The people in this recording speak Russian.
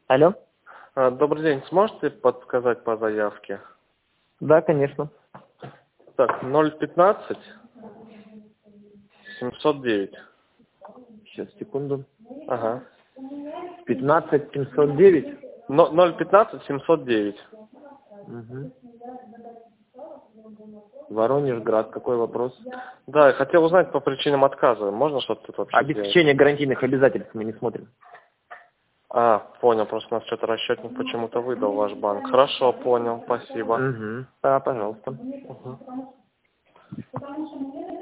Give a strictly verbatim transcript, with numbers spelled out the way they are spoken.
Алло? А, Добрый день. Сможете подсказать по заявке? Да, конечно. Так, ноль пятнадцать семьсот девять. Сейчас, секунду. Ага. пятнадцать семьсот девять. Но- ноль пятнадцать семьсот девять. Угу. Воронежград. Какой вопрос? Да, я хотел узнать по причинам отказа. Можно что-то тут вообще сделать? Обеспечение гарантийных обязательств мы не смотрим. А, понял. Просто у нас что-то расчетник почему-то выдал ваш банк. Хорошо, понял. Спасибо. Угу. Да, пожалуйста. Мгм.